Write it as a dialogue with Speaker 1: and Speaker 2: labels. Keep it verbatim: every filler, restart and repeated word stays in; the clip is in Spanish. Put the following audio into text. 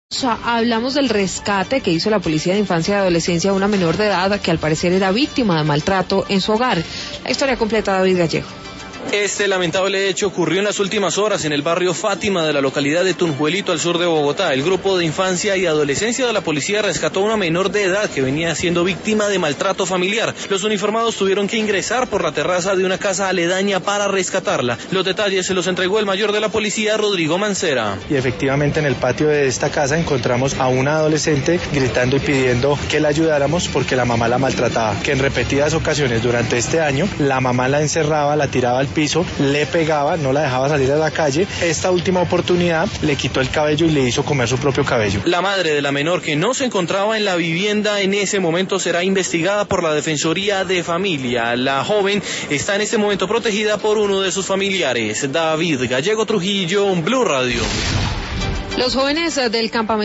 Speaker 1: Hablamos del rescate que hizo la Policía de Infancia y Adolescencia a una menor de edad que al parecer era víctima de maltrato en su hogar. La historia completa de David Gallego.
Speaker 2: Este lamentable hecho ocurrió en las últimas horas en el barrio Fátima de la localidad de Tunjuelito, al sur de Bogotá. El grupo de infancia y adolescencia de la policía rescató a una menor de edad que venía siendo víctima de maltrato familiar. Los uniformados tuvieron que ingresar por la terraza de una casa aledaña para rescatarla. Los detalles se los entregó el mayor de la policía, Rodrigo Mancera.
Speaker 3: Y efectivamente en el patio de esta casa encontramos a una adolescente gritando y pidiendo que la ayudáramos porque la mamá la maltrataba, que en repetidas ocasiones durante este año la mamá la encerraba, la tiraba al piso, le pegaba, no la dejaba salir a la calle. Esta última oportunidad le quitó el cabello y le hizo comer su propio cabello.
Speaker 2: La madre de la menor, que no se encontraba en la vivienda en ese momento, será investigada por la Defensoría de Familia. La joven está en este momento protegida por uno de sus familiares. David Gallego Trujillo, Blue Radio.
Speaker 1: Los jóvenes del campamento